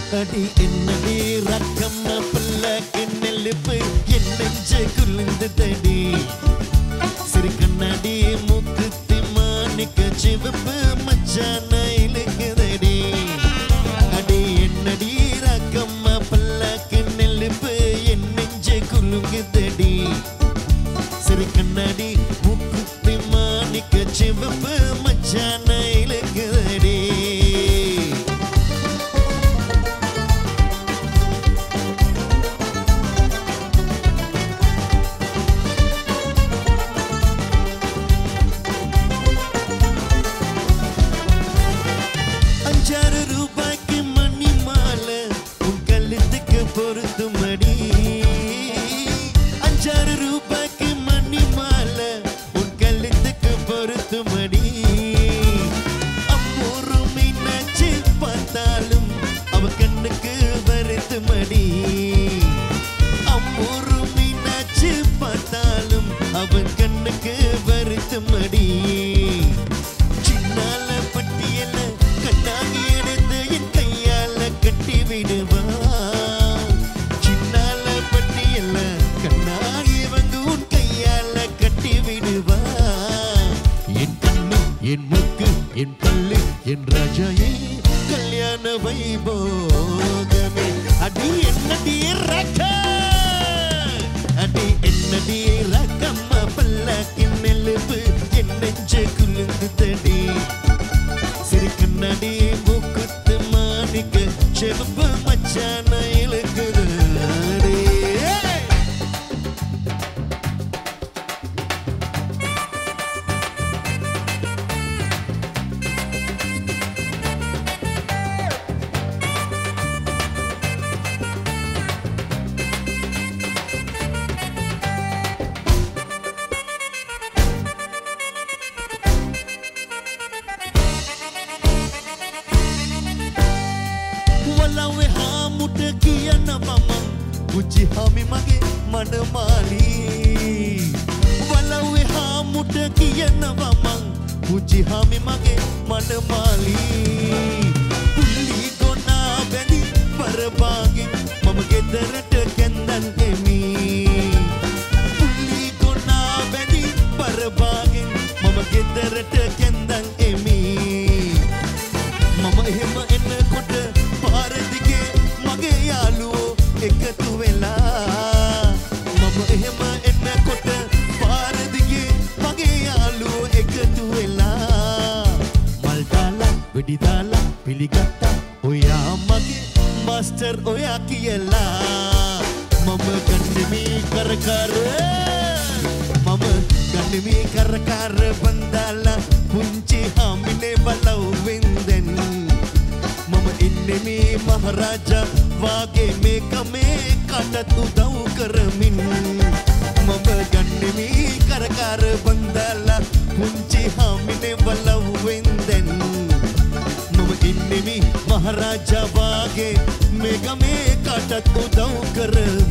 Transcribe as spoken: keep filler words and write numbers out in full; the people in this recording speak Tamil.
அடி என்னடி ரக்கம்மா பிள்ளைக்கு நெல்லுப்பு என் நெஞ்சு குளிர்ந்ததடி சிறு கண்ணாடி மூக்குத்தி மாணிக்க சிவப்பு மச்சான இழுக்குதடி அடி என்னடி ரக்கம்மா பிள்ளைக்கு நெல்லுப்பு என் நெஞ்சு குலுங்குதடி சிறு கண்ணாடி மூக்குத்தி மாணிக்க சிவப்பு மச்சான இழுக்குதடி அஞ்சாறு ரூபாய்க்கு மணி மாலை உன் கழுத்துக்கு பொருத்துமடி அஞ்சாறு ரூபாய்க்கு மணி மாலை உன் கழுத்துக்கு பொருத்துமடி அம்மூரு மீனாட்சி பார்த்தாலும் அவ கண்ணுக்கு வருத்துமடி அம்மூரு மீனாட்சி பார்த்தாலும் அவன் கண்ணுக்கு வருத்துமடி சின்னால பட்டியல கண்ணாகி எடுத்து என் கையால கட்டி விடுவா சின்னால பட்டியல கண்ணாகி வந்து உன் கையால கட்டி விடுவா என் கண்ணு என் மூக்கு என் பல்லு என் ராஜாயே கல்யாண வைபோகமே அடி என்னடி ரக்க அடி என்னடி ரக்கம்மா பல்லாக்கின் நெல்லுப்பு என் நெஞ்சு குலுங்குதடி சிறு கண்ணாடி மூக்குத்து மாணிக்க செவப்பு மச்சான இழுக்குதடி Walau hamut kian mamang puji hami mage manamali Walau hamut kian mamang puji hami mage manamali Pulli gona beli berbagi mama gedarata kendan emi Pulli gona beli berbagi mama gedarata kendan emi Mama hema enna kota පාරදිගේ මගේ යාළුවෝ එකතු වෙලා මම එහෙම එන්නකොට පාරදිගේ මගේ යාළුවෝ එකතු වෙලා මල් දාලා වෙඩි දාලා පිළිගත්තා ඔයා මගේ මාස්ටර් ඔයා කියලා මම ගන්නෙමි කරකර මම ගන්නෙමි කරකර බන්දාලා පුංචි හාමිනේ බලව් වෙන්දෙන් මම ඉන්නේ මේ මහරජා වාගේ මේක මේ කටත් උදව් කරමින් මම ගන්නේ මේ කරකර බන්දාලා පුංචි හාමිනේ බලව් වෙන්දෙන් මම ඉන්නේ මේ මහරජා වාගේ මේක මේ කටත් උදව් කරමින්